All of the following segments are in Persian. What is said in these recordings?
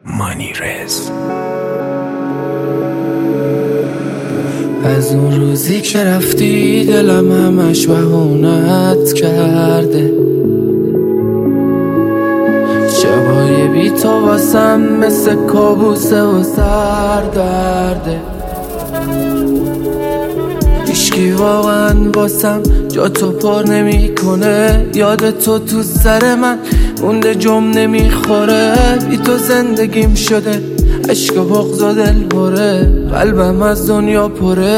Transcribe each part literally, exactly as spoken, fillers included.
مانیرز. از اون روزی که رفتی دلم همش بهونت کرده، شبای بی تو واسم مثل کابوسه و سردرده. هیچکی واقعا واسم جا تو پر نمی کنه، یاد تو تو سر من مونده جم نمیخوره. بی تو زندگیم شده عشق و بغض و دل پره، قلبم از دنیا پره.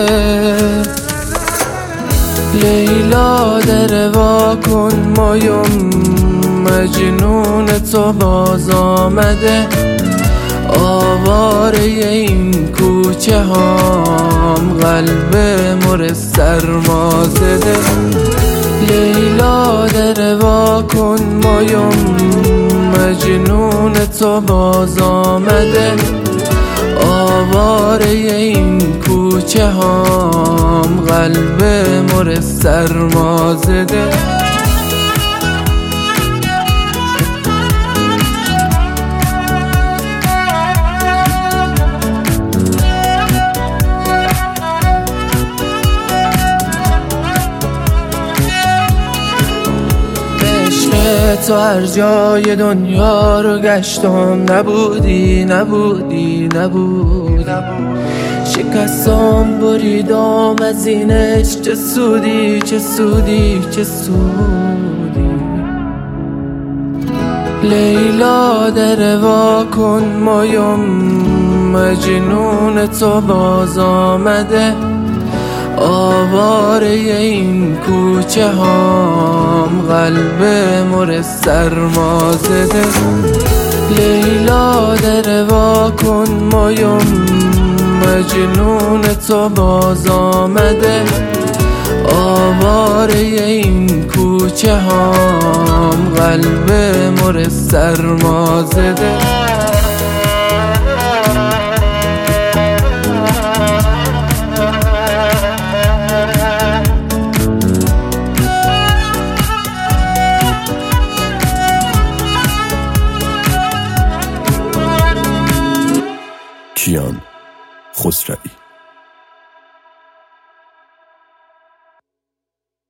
لیلا در وا کن مایم، مجنون تو باز آمده. آواره این کوچه هام، قلب مر سرما زده. لیلا در وا کن مایم، مجنون تو باز آمده. آواره این کوچه هام، قلب مر سرما زده. تو هر جای دنیا رو گشتم، نبودی نبودی نبودی. شکستم بریدم از این عشق، چه سودی چه سودی چه سودی. لیلا در وا کن مایم، مجنون تو باز آمده. آواره این کوچه هام، قلب مر سرما زده. لیلا در وا کن مایم، مجنون تو باز آمده. آواره این کوچه هام، قلب مر سرما زده. کیان خسروی.